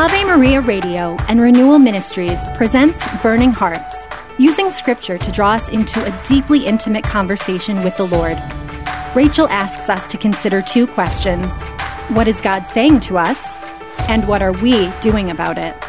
Ave Maria Radio and Renewal Ministries presents Burning Hearts, using Scripture to draw us into a deeply intimate conversation with the Lord. Rachel asks us to consider two questions. What is God saying to us? And what are we doing about it?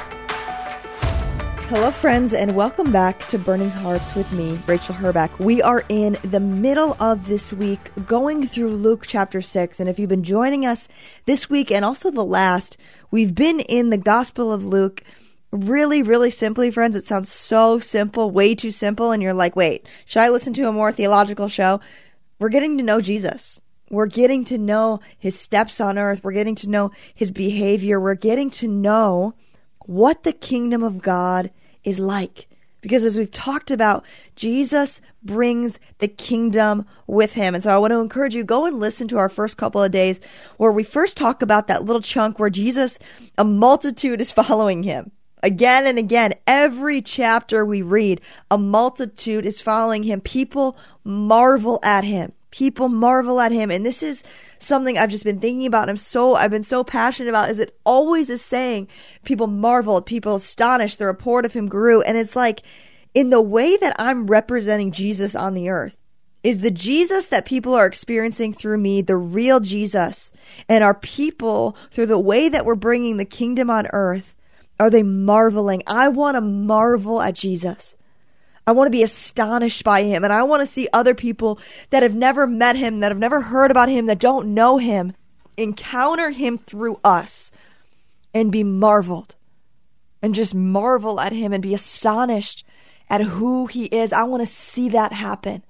Hello, friends, and welcome back to Burning Hearts with me, Rachel Herbeck. We are in the middle of this week going through Luke chapter 6. And if you've been joining us this week and also the last, we've been in the Gospel of Luke really, really simply, friends. It sounds so simple, way too simple. And you're like, wait, should I listen to a more theological show? We're getting to know Jesus. We're getting to know his steps on earth. We're getting to know his behavior. We're getting to know what the kingdom of God is like. Because as we've talked about, Jesus brings the kingdom with him. And so I want to encourage you, go and listen to our first couple of days where we first talk about that little chunk where Jesus, a multitude is following him. Again and again, every chapter we read, a multitude is following him. People marvel at him. People marvel at him. And this is something I've just been thinking about. I've been so passionate about, is it always is saying people marveled, people astonished, the report of him grew. And it's like, in the way that I'm representing Jesus on the earth, is the Jesus that people are experiencing through me, the real Jesus, and our people through the way that we're bringing the kingdom on earth, are they marveling? I want to marvel at Jesus. I want to be astonished by him. And I want to see other people that have never met him, that have never heard about him, that don't know him, encounter him through us and be marveled and just marvel at him and be astonished at who he is. I want to see that happen.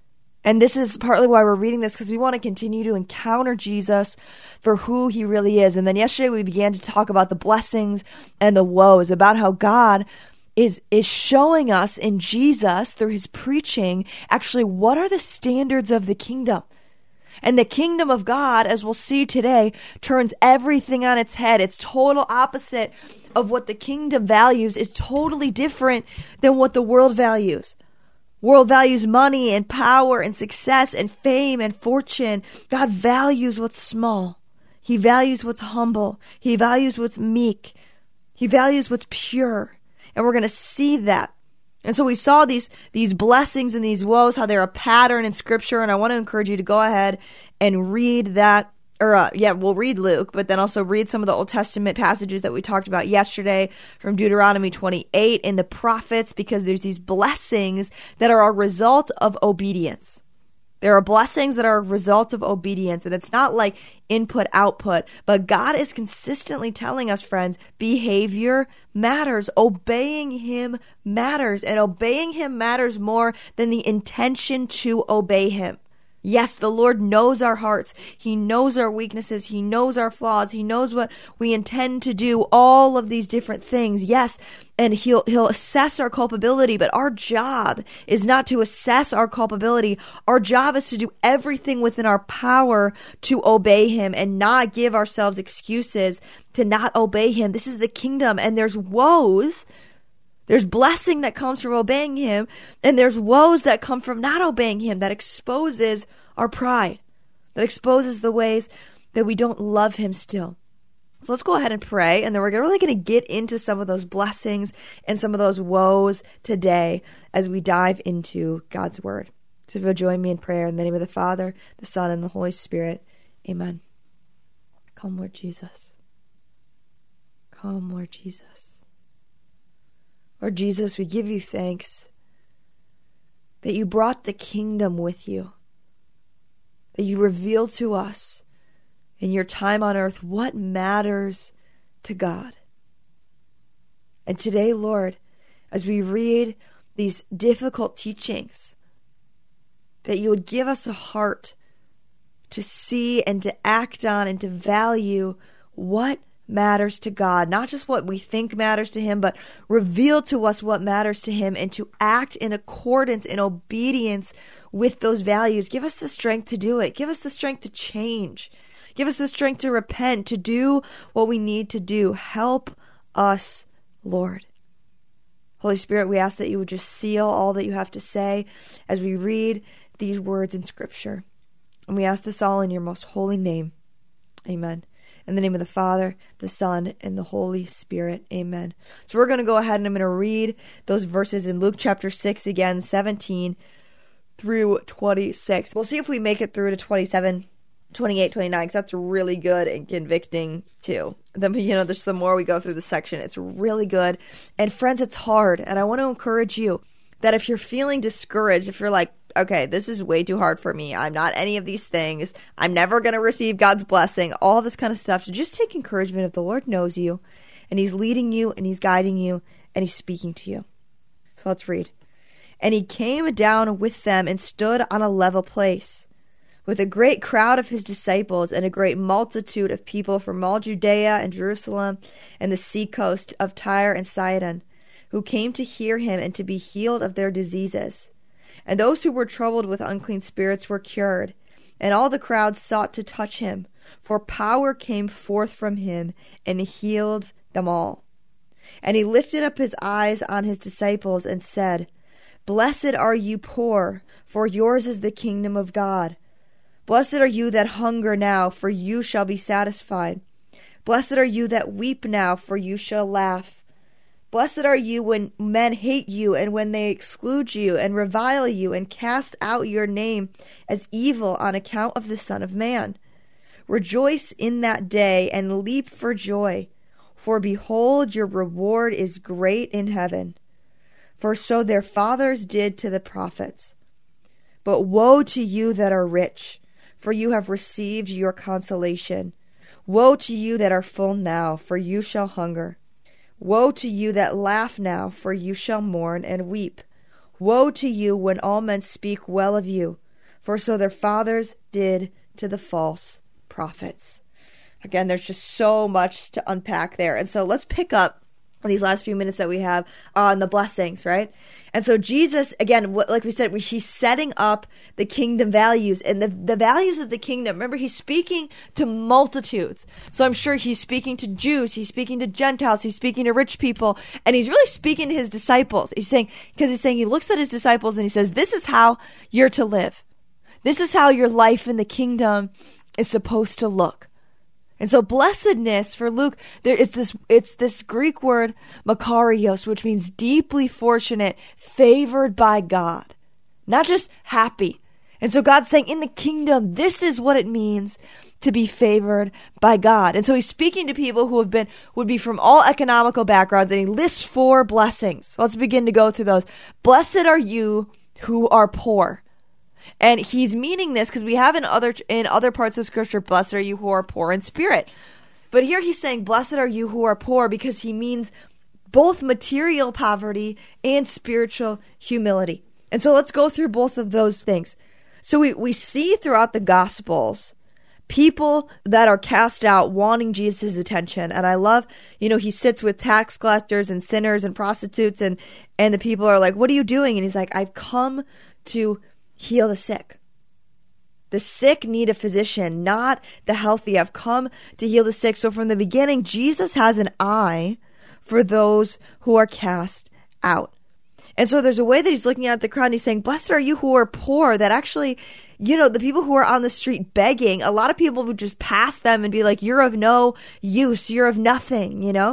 And this is partly why we're reading this, because we want to continue to encounter Jesus for who he really is. And then yesterday we began to talk about the blessings and the woes, about how God is showing us in Jesus through his preaching, actually, what are the standards of the kingdom? And the kingdom of God, as we'll see today, turns everything on its head. It's total opposite of what the kingdom values, is totally different than what the world values. World values money and power and success and fame and fortune. God values what's small. He values what's humble. He values what's meek. He values what's pure. And we're going to see that. And so we saw these blessings and these woes, how they're a pattern in Scripture. And I want to encourage you to go ahead and read that. We'll read Luke, but then also read some of the Old Testament passages that we talked about yesterday from Deuteronomy 28 and the prophets, because there's these blessings that are a result of obedience. There are blessings that are a result of obedience, and it's not like input, output, but God is consistently telling us, friends, behavior matters. Obeying him matters, and obeying him matters more than the intention to obey him. Yes, the Lord knows our hearts. He knows our weaknesses. He knows our flaws. He knows what we intend to do, all of these different things. Yes, and he'll assess our culpability, but our job is not to assess our culpability. Our job is to do everything within our power to obey him and not give ourselves excuses to not obey him. This is the kingdom, and there's woes. There's blessing that comes from obeying him, and there's woes that come from not obeying him, that exposes our pride, that exposes the ways that we don't love him still. So let's go ahead and pray, and then we're really going to get into some of those blessings and some of those woes today as we dive into God's word. So if you'll join me in prayer, in the name of the Father, the Son, and the Holy Spirit, amen. Come, Lord Jesus. Come, Lord Jesus. Lord Jesus, we give you thanks that you brought the kingdom with you, that you revealed to us in your time on earth what matters to God. And today, Lord, as we read these difficult teachings, that you would give us a heart to see and to act on and to value what matters to God, not just what we think matters to him, but reveal to us what matters to him, and to act in accordance, in obedience with those values. Give us the strength to do it. Give us the strength to change. Give us the strength to repent, to do what we need to do. Help us, Lord. Holy Spirit, we ask that you would just seal all that you have to say as we read these words in Scripture. And we ask this all in your most holy name. Amen. In the name of the Father, the Son, and the Holy Spirit. Amen. So we're going to go ahead and I'm going to read those verses in Luke chapter 6 again, 17 through 26. We'll see if we make it through to 27, 28, 29, because that's really good and convicting too. Just the more we go through the section, it's really good. And friends, it's hard. And I want to encourage you that if you're feeling discouraged, if you're like, okay, this is way too hard for me, I'm not any of these things, I'm never going to receive God's blessing, all this kind of stuff, to just take encouragement if the Lord knows you and he's leading you and he's guiding you and he's speaking to you. So let's read. And he came down with them and stood on a level place, with a great crowd of his disciples and a great multitude of people from all Judea and Jerusalem and the seacoast of Tyre and Sidon, who came to hear him and to be healed of their diseases. And those who were troubled with unclean spirits were cured, and all the crowd sought to touch him, for power came forth from him and healed them all. And he lifted up his eyes on his disciples and said, Blessed are you poor, for yours is the kingdom of God. Blessed are you that hunger now, for you shall be satisfied. Blessed are you that weep now, for you shall laugh. Blessed are you when men hate you and when they exclude you and revile you and cast out your name as evil on account of the Son of Man. Rejoice in that day and leap for joy, for behold, your reward is great in heaven. For so their fathers did to the prophets. But woe to you that are rich, for you have received your consolation. Woe to you that are full now, for you shall hunger. Woe to you that laugh now, for you shall mourn and weep. Woe to you when all men speak well of you, for so their fathers did to the false prophets. Again, there's just so much to unpack there. And so let's pick up these last few minutes that we have on the blessings, right? And so Jesus, again, like we said, he's setting up the kingdom values and the values of the kingdom. Remember, he's speaking to multitudes. So I'm sure he's speaking to Jews, he's speaking to Gentiles, he's speaking to rich people, and he's really speaking to his disciples. He's saying, he looks at his disciples and he says, this is how you're to live. This is how your life in the kingdom is supposed to look. And so blessedness for Luke, it's this Greek word makarios, which means deeply fortunate, favored by God, not just happy. And so God's saying in the kingdom, this is what it means to be favored by God. And so he's speaking to people who would be from all economical backgrounds, and he lists 4 blessings. So let's begin to go through those. Blessed are you who are poor. And he's meaning this because we have in other parts of Scripture, blessed are you who are poor in spirit. But here he's saying, blessed are you who are poor, because he means both material poverty and spiritual humility. And so let's go through both of those things. So we see throughout the Gospels people that are cast out wanting Jesus' attention. And I love, he sits with tax collectors and sinners and prostitutes, and the people are like, what are you doing? And he's like, I've come to heal the sick. The sick need a physician, not the healthy. I've come to heal the sick. So from the beginning, Jesus has an eye for those who are cast out. And so there's a way that he's looking at the crowd and he's saying, blessed are you who are poor. That actually, the people who are on the street begging, a lot of people would just pass them and be like, you're of no use. You're of nothing, And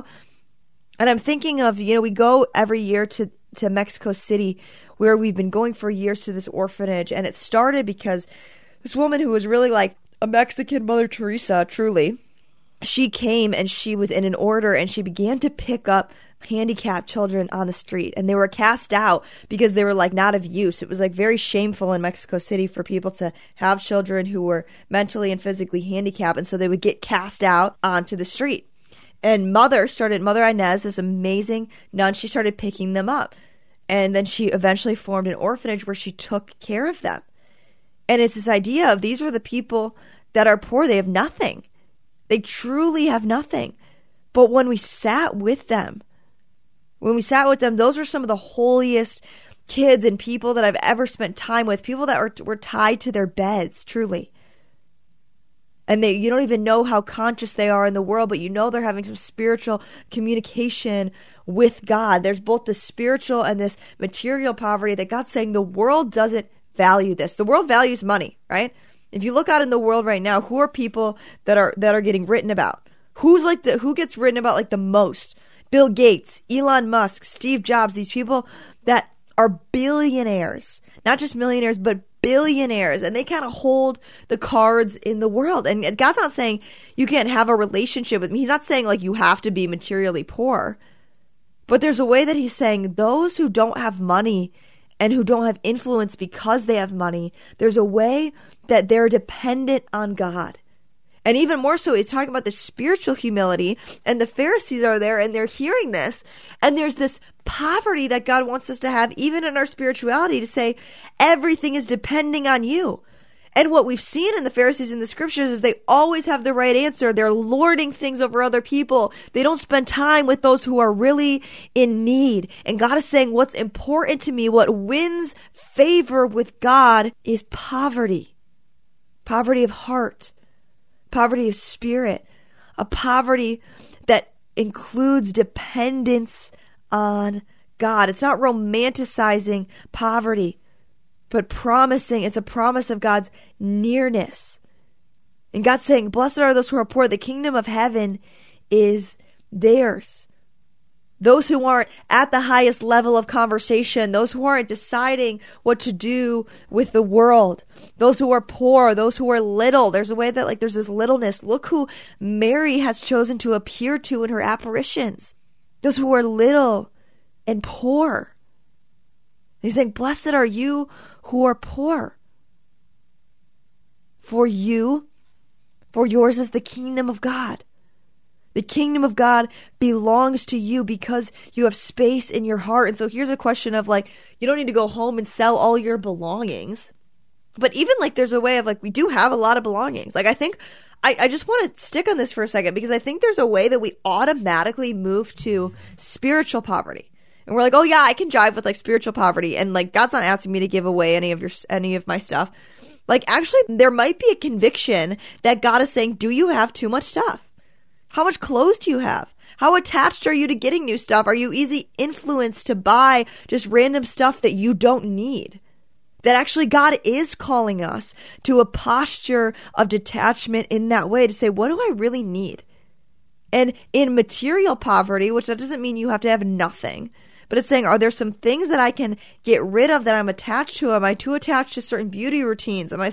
I'm thinking of, we go every year to Mexico City, where we've been going for years to this orphanage. And it started because this woman who was really like a Mexican Mother Teresa, truly, she came and she was in an order and she began to pick up handicapped children on the street. And they were cast out because they were like not of use. It was like very shameful in Mexico City for people to have children who were mentally and physically handicapped. And so they would get cast out onto the street. And Mother Inez, this amazing nun, she started picking them up. And then she eventually formed an orphanage where she took care of them. And it's this idea of these were the people that are poor. They have nothing. They truly have nothing. But when we sat with them, those were some of the holiest kids and people that I've ever spent time with, people that were tied to their beds, truly. And you don't even know how conscious they are in the world, but they're having some spiritual communication with God. There's both the spiritual and this material poverty that God's saying the world doesn't value this. The world values money, right? If you look out in the world right now, who are people that are getting written about? Who gets written about like the most? Bill Gates, Elon Musk, Steve Jobs, these people that are billionaires, not just millionaires, but billionaires, and they kind of hold the cards in the world. And God's not saying you can't have a relationship with me. He's not saying like you have to be materially poor, but there's a way that he's saying those who don't have money and who don't have influence because they have money, there's a way that they're dependent on God. And even more so, he's talking about the spiritual humility, and the Pharisees are there and they're hearing this. And there's this poverty that God wants us to have, even in our spirituality, to say everything is depending on you. And what we've seen in the Pharisees in the scriptures is they always have the right answer. They're lording things over other people. They don't spend time with those who are really in need. And God is saying what's important to me, what wins favor with God is poverty. Poverty of heart. Poverty of spirit, a poverty that includes dependence on God. It's not romanticizing poverty, but it's a promise of God's nearness. And God's saying, blessed are those who are poor. The kingdom of heaven is theirs. Those who aren't at the highest level of conversation, those who aren't deciding what to do with the world, those who are poor, those who are little. There's a way that like there's this littleness. Look who Mary has chosen to appear to in her apparitions. Those who are little and poor. He's saying, blessed are you who are poor. For yours is the kingdom of God. The kingdom of God belongs to you because you have space in your heart. And so here's a question of like, you don't need to go home and sell all your belongings. But even like there's a way of like, we do have a lot of belongings. Like I think, I just want to stick on this for a second because I think there's a way that we automatically move to spiritual poverty. And we're like, oh yeah, I can jive with like spiritual poverty. And like, God's not asking me to give away any of my stuff. Like actually, there might be a conviction that God is saying, do you have too much stuff? How much clothes do you have? How attached are you to getting new stuff? Are you easy influenced to buy just random stuff that you don't need? That actually God is calling us to a posture of detachment in that way to say, what do I really need? And in material poverty, which that doesn't mean you have to have nothing, but it's saying, are there some things that I can get rid of that I'm attached to? Am I too attached to certain beauty routines? Am I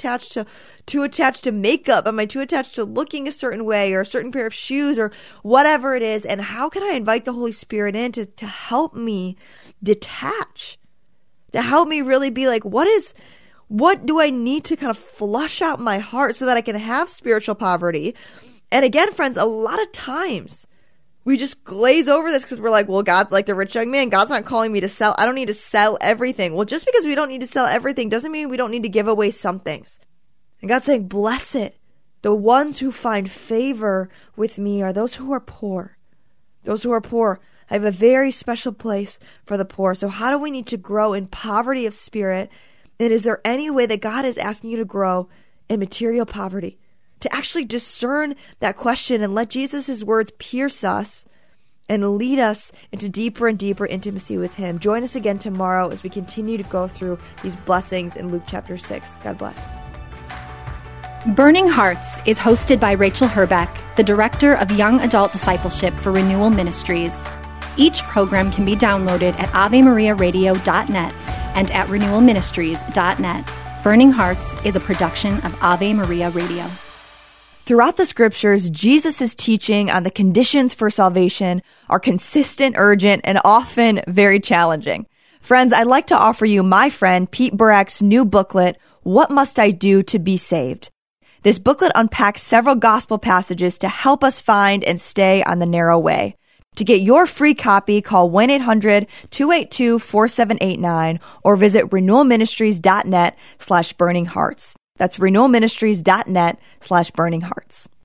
too attached to makeup? Am I too attached to looking a certain way or a certain pair of shoes or whatever it is? And how can I invite the Holy Spirit in to help me detach? To help me really be like, what do I need to kind of flush out my heart so that I can have spiritual poverty? And again, friends, a lot of times we just glaze over this because we're like, well, God's like the rich young man. God's not calling me to sell. I don't need to sell everything. Well, just because we don't need to sell everything doesn't mean we don't need to give away some things. And God's saying, blessed, the ones who find favor with me are those who are poor. Those who are poor. I have a very special place for the poor. So how do we need to grow in poverty of spirit? And is there any way that God is asking you to grow in material poverty? To actually discern that question and let Jesus' words pierce us and lead us into deeper and deeper intimacy with him. Join us again tomorrow as we continue to go through these blessings in Luke chapter 6. God bless. Burning Hearts is hosted by Rachel Herbeck, the Director of Young Adult Discipleship for Renewal Ministries. Each program can be downloaded at AveMariaRadio.net and at RenewalMinistries.net. Burning Hearts is a production of Ave Maria Radio. Throughout the scriptures, Jesus' teaching on the conditions for salvation are consistent, urgent, and often very challenging. Friends, I'd like to offer you my friend Pete Burak's new booklet, What Must I Do to Be Saved? This booklet unpacks several gospel passages to help us find and stay on the narrow way. To get your free copy, call 1-800-282-4789 or visit renewalministries.net/burninghearts. That's renewalministries.net/burninghearts.